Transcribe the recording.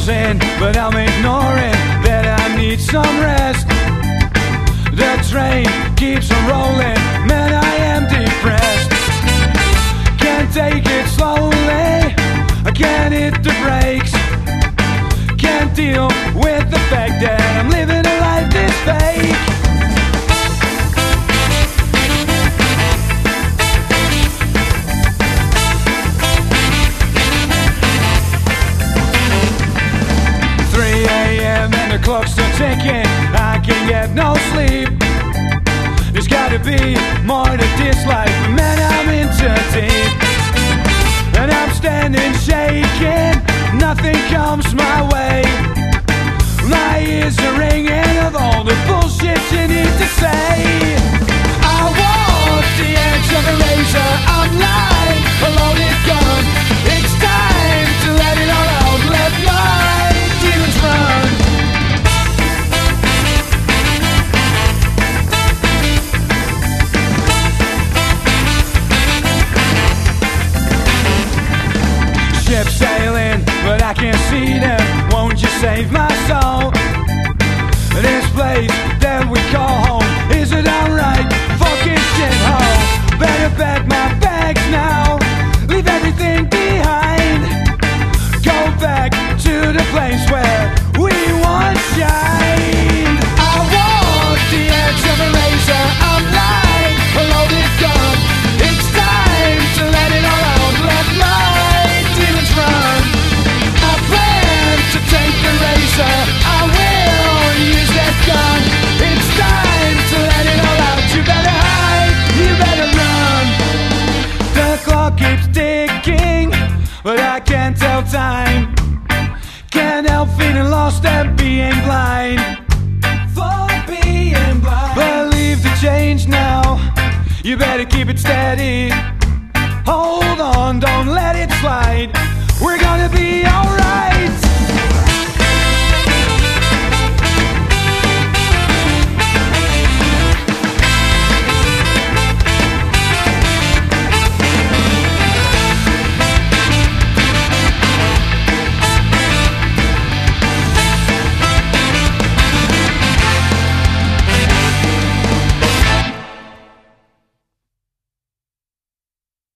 closing, but I'm ignoring that I need some rest. The train keeps on rolling, man, I am depressed. Can't take it slowly, I can't hit the brakes. Can't deal with the fact that I'm living a life that's fake. 3 a.m. and the clock's still ticking, I can't get no sleep. There's gotta be more to this life, but man, I'm in too deep. And I'm standing shaking, nothing comes my way. My ears are ringing of all the bullshit you need to say. I walk the edge of a razor, I'm like a loaded gun. It's time to let it all out, let my demons run. Ship sailing, but I can't see them. Won't you save my soul? This place that we call home is a downright fucking shithole. Better pack my bags now, leave everything behind. Go back to the place where we once shined. I walk the edge of a razor, I'm like a loaded gun. It's time to let it all out, let my demons run. I plan to take the razor, I will use that gun. It's time to let it all out. You better hide, you better run. The clock keeps ticking, but I can't tell time. Can't help feeling lost and being blind. For being blind. Believe the change now, you better keep it steady. Hold on, don't let it slide. We're gonna be